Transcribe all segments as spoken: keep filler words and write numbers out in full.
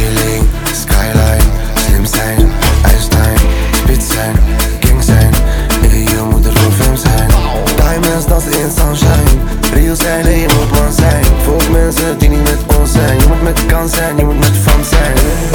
Chilling, skyline, slim zijn, Einstein, spit zijn, king zijn. Nee, je moet er voor fame zijn. Diamonds dansen in sunshine, real zijn en je moet man zijn. Volg mensen die niet met ons zijn. Je moet met kans zijn, je moet met fam zijn.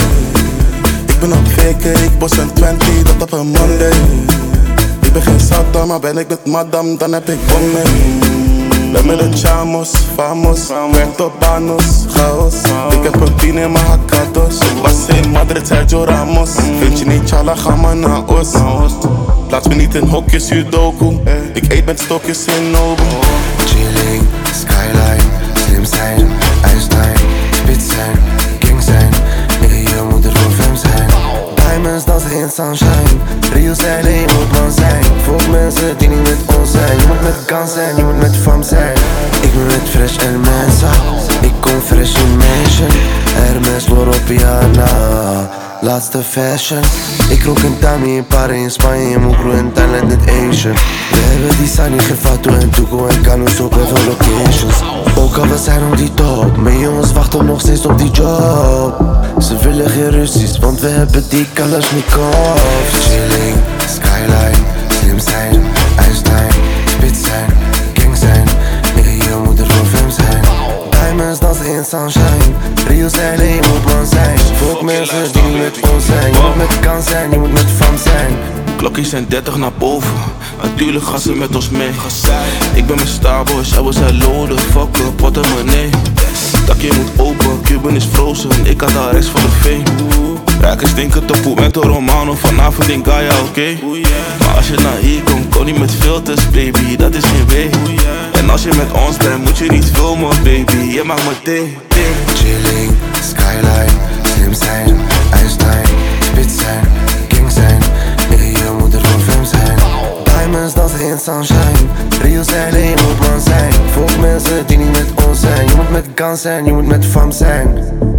Ik ben op V K, ik bos een twintig, dat op een Monday. Ik ben geen Saddam, maar ben ik met madame, dan heb ik bommen. Ben met de chamos, famos, Puerto Banos, chaos. Ik heb een pin in mijn hakados. Was in Madrid, Sergio Ramos. Vind je niet chala, ga maar naar Oost. Plaats me niet in hokjes, Sudoku. Ik eet met stokjes in Nobu. Chilling, skyline, slim zijn, Einstein, spit zijn, king zijn. Nee, je moet er voor fame zijn. Diamonds dansen in sunshine, real zijn en je moet man zijn. Volg mensen die niet met ons zijn. Je moet met kans zijn, je moet met fam zijn. Ik ben met fresh en Mensa, ik kom fresh in mansion. Hermes, Loro Piana, laatste fashion. Ik rook een Tami in Paris, in Spanje, in Mokro in Thailand, net Asian. We hebben die Sunny, geen Fatou en Tuco en Canus op heel veel locations. Ook al we zijn op die top, mijn jongens wachten nog steeds op die job. Ze willen geen Russisch, want we hebben die Kalashnikov. Chilling, skyline, slim zijn, Einstein, spit zijn, king zijn. Nee, je moet er voor fame zijn. Diamonds dansen in sunshine, real zijn en je moet man zijn. Volg mensen die niet met ons zijn. Je moet met kans zijn, je moet met fam zijn. Klokjes zijn dertig naar boven, natuurlijk gaan ze met ons mee. Ik ben met Starboys, hij was zijn loden, fuck up, portemonnee. Dakje moet open, Cuban is frozen, ik had al rechts van de vee. Rijken stinken te poep met de Romano, vanavond in Gaia, oké? Okay? Maar als je naar hier komt, kom niet met filters, baby, dat is geen way. En als je met ons bent, moet je niet filmen, baby, je maakt me thee. Chilling, skyline, slim zijn, Einstein, spit zijn, king zijn. Nee, je moet er voor fame zijn. Diamonds dansen in sunshine, real zijn en je moet man zijn. Volg mensen die niet met ons zijn. Je moet met kans zijn, je moet met fam zijn.